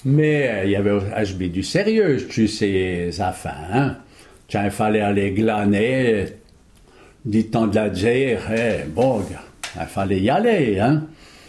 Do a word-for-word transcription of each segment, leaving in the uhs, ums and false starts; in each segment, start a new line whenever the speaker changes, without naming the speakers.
Mais il y avait H B du sérieux, tu sais, affaires, hein. Il fallait aller glaner, du temps de la guerre, eh, bon, il fallait y aller, hein.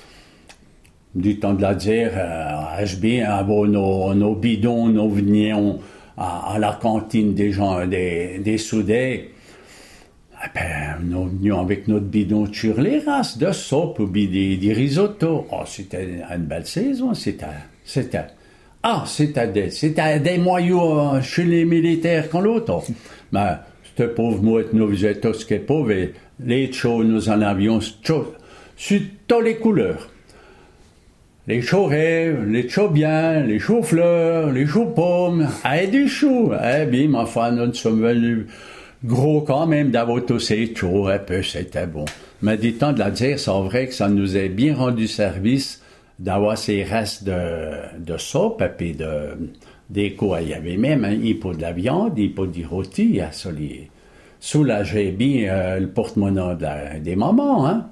Du temps de la guerre, euh, H B, hein, bon, nos, nos bidons, nous venions à, à la cantine des gens, des, des soudés. Eh ben, nous venions avec notre bidon sur les races de soupe ou des, des risottos. Oh, c'était une belle saison, c'était, c'était, ah, c'était des, c'était des moyaux chez les militaires quand l'autre. Mais, c'était pauvre mouette, nous faisions tout ce qui est pauvre, et les chaux, nous en avions sur toutes les couleurs. Les chaux rêves, les chaux bien, les chaux fleurs, les chaux pommes, et du chou. Eh bien, ma foi, nous sommes venus gros quand même d'avoir tous ces chaux, un peu, c'était bon. Mais du temps de la guerre, c'est vrai que ça nous a bien rendu service d'avoir ces restes de, de soupe, et puis de, des quoi. Il y avait même un hippo de la viande, un hippo du rôti, à solier. Soulager bien euh, le porte-monnaie de la, des mamans, hein.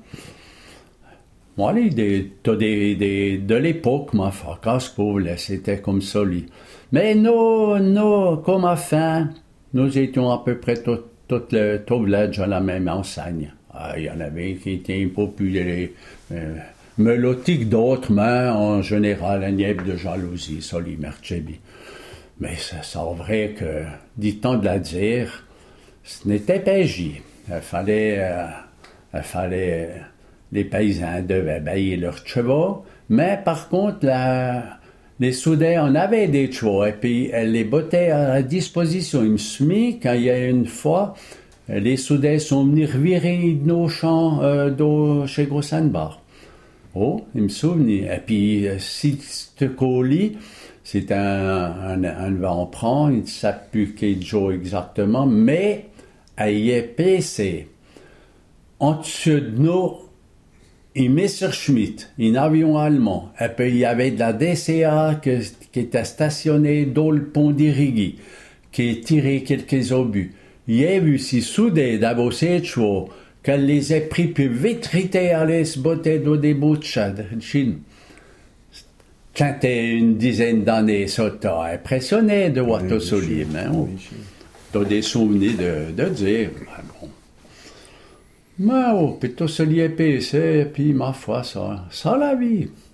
Moi, les, des, des, des, de l'époque, ma foi, casse-pauvre, c'était comme ça, lui. Mais nous, nous, comme à fin, nous étions à peu près tout, tout le tout village à la même enseigne. Ah, il y en avait qui étaient populaires, euh, mélodiques d'autres, mais en général, un nièvre de jalousie, ça, lui marchait bien. Mais c'est vrai que, du temps de la guerre, ce n'était pas agi. Il fallait, euh, il fallait, euh, les paysans devaient bailler leurs chevaux, mais par contre, la, les soudés, on avait des chevaux, et puis elle les bottait à disposition. Il me souviens, quand il y a une fois, les soudés sont venus revirer nos champs euh, d'eau chez Grossenbach. Oh, il me souviens. Et puis, si ce colis, c'est un, un, un vent prend, il ne sait plus quel jour exactement, mais il est P C. En dessous de nous, et Messerschmitt, un avion allemand. Et puis il y avait de la D C A que, qui était stationnée dans le pont d'Irigui, qui tirait quelques obus. Il a vu si soudé d'abord ces chevaux qu'elle les a pris puis vite rité à les botter dans des bouts de Chine. Quand t'es une dizaine d'années, ça t'a impressionné de voir tout ça libre, hein? T'as des souvenirs de, de dire, ben bon. Mais oh, puis tout ce lié P C, puis ma foi, ça, ça la vie.